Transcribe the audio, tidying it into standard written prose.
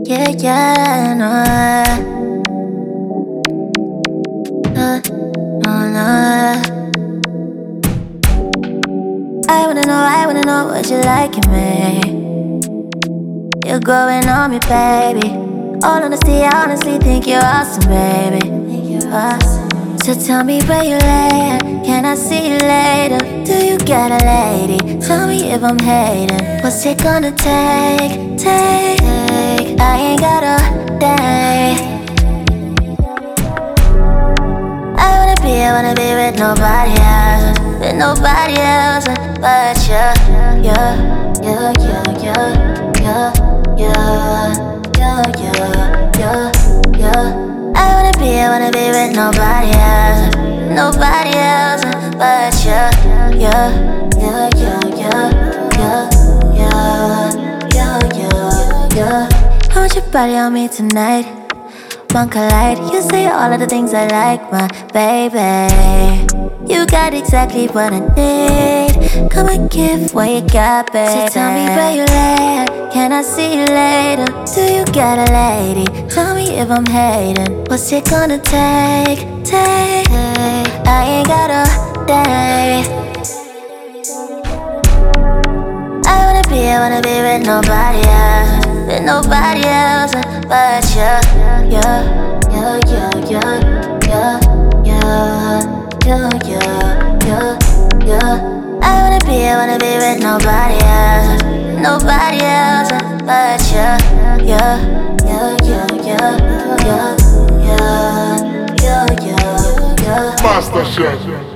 Yeah, yeah, no. No. I wanna know what you like in me. You're growing on me, baby. All honesty, I honestly think you're awesome, baby. So tell me where you lay at. Can I see you later? Do you got a lady? Tell me if I'm hating. What's it gonna take? I ain't got a day. I wanna be with nobody else, but you. I wanna be with nobody else, but you. I want your body on me tonight. One collide, you say all of the things I like, my baby. You got exactly what I need. Come and give what you got, baby. So tell me where you lay at. Can I see you later? Do you got a lady? Tell me if I'm hating. What's it gonna take? I ain't got a day. I wanna be with nobody else, but you. I wanna be with nobody else, but you. Master Chef.